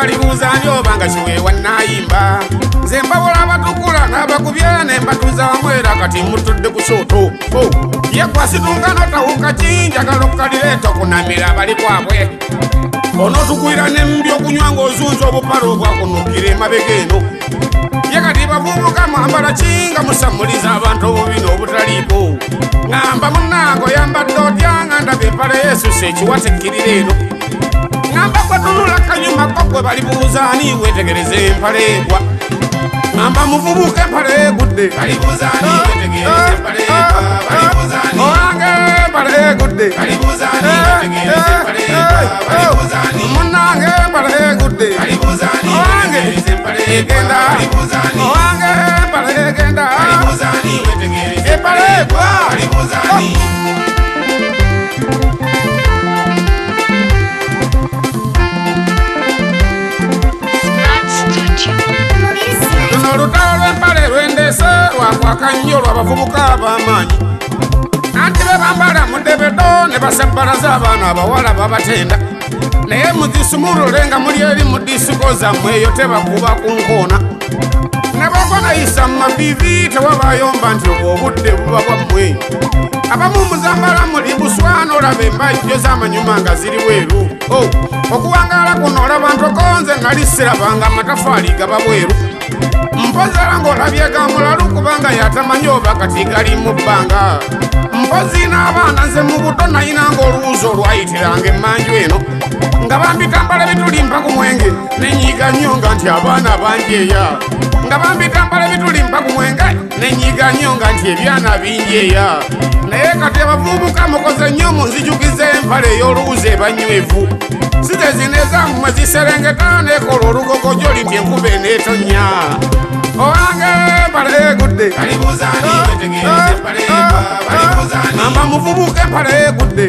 balibuuzani obanga kiweewa nayimba nze mbawola abatukula n'abakubya ne mbatuuza wamwera kati mutudde ku kyoto yekwasitunkano tawuka kinjagala okukalireeta okunamira abali kwabwe onootukwira n'embi okunywa ng'ozunza obupale obwakunukira emabega eno ye kati bavubuka mwambala kinga musamuliza abantu obubina obutaliiko ŋŋamba munnange oyambadde otyanga ndaba empale yesusa ekiwatekkirira eno ŋŋamba gwe tunula kanyuma ko gwe balibuuzaani wetegereza empale egwa ŋŋamba muvubuka empale egudde owange empale egudde munnange empale egudde owange egenda owange empale egenda empale egwa luno olutalo lw'empale lwendese lwakwaka nnyo lw'abavubuka ab'amaanyi anti be bambala mu ddebedo ne basabbalaza abaana abawala babatenda naye mudisumulule nga muli eri mu disiko zammwe eyo tebakuba ku nkoona ne bakonayisa mu mavivi tewabayomba nti obudde buba bwammwe abamu muzambala muli buswana olaba embajjo z'amanyuma nga ziri bweru okuwangaala kuno olaba ntokonze nali sirabanga amatafaali gaba bweru mpozera ng'olabye ga mulalu kubanga yatamanyi oba kati gali mu bbanga mpozi n'abaana nze mu buto nayina ng'oluwuzi olwayitiranga emmanju eno nga bambitambala bitulimpa ku mwenge nenyiga nnyo nga nti abaana banjeeya nga bambitambala bitulimpa ku mwenge nenyiga nnyo nga nti ebyana binjeeya naye kati abavubuka mukoze nnyo munzijukiza empale ey'oluwuzi ebanywevu site zino ezammwe ziserengeta nekola olugogojo limpye enkuba eneetonnya owange empale egudde ŋŋamba muvubuka empale egudde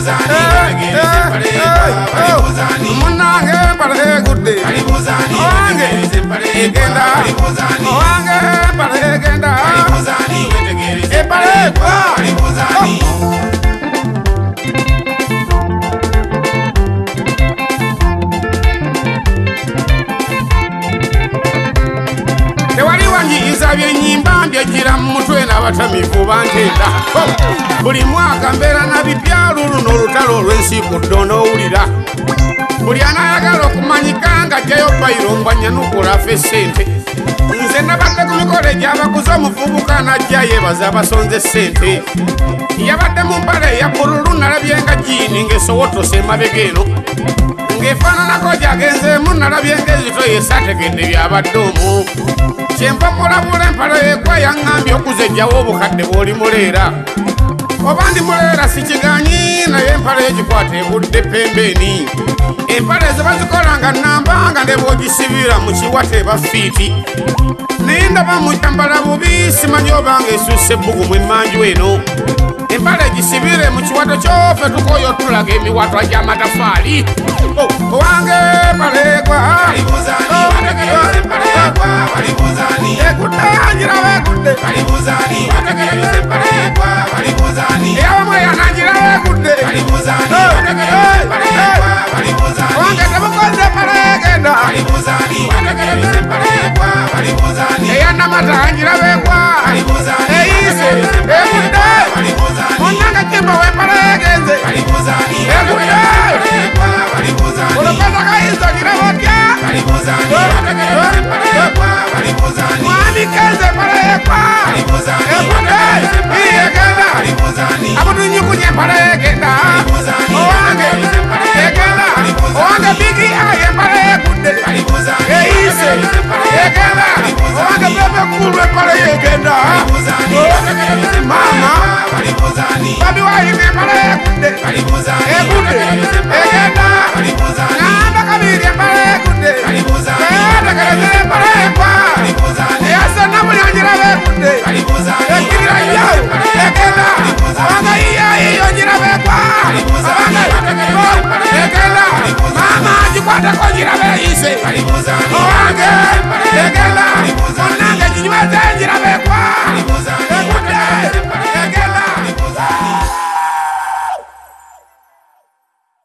munnange empale egudde owange egenda owange empale egenda empale egwa tewali wanjiyiza byenyimba mbyejjira mu mutwe n'abatamivu bantenda buli mwaka mbeera na bipya luluno olutalo olw'ensiikudde onoowulira buli anaayagala okumanyika ng'ajjayo bayiro mbwanyanukula afe ssente nze nabadde ku mikolo egy'abaguzi omuvubuka n'ajja yeebaza abasonze ssente yabadde mu mpale eya bbululu nalabye nga jiini ng'esowotose emabega eno ng'efaananako gyagenzeemu nalabye ng'ezito yeesaategedde byabadde omu kyenva mulabula empale yegwa yaŋŋambye okuzejjawo obukadde bw'oli muleera oba ndi muleera sikiganyi naye empale egikwata ebudde pembeeni empale ze bazikola nga nnambanga ne bw'ogisibira mu kiwata eba fiiti naye ndaba mujambala bubi simanyi obanga esuuse ebbugumu emmanju eno empale gisibire mu kiwato kyofe tukoyo tulaga emiwatwa gy'amatafaali owange empale egwa egudde anjirawo egudde eyabamwe yananjirawo egudde owange temukoze empale egenda eyanamata anjirawo egwa eyise egudde munnange kimba w'empale egenze egudde olokoza kayinza ogirawo otya mwami kenze empale yegwa egudde egenda abutunyukunya empale egenda owange egenda owange bigi aye empale egudde eyise egenda owange bebe kulu empale yegenda mama babi wayina empale egudde egenda namba kabiri empale egudde eyategereza empale egwa eyasena buli onjiraba egudde ekirira yo egenda obanga yiyayiyo onjiraba egwa obanga egenda mama agikwateko onjiraba eyise owange egenda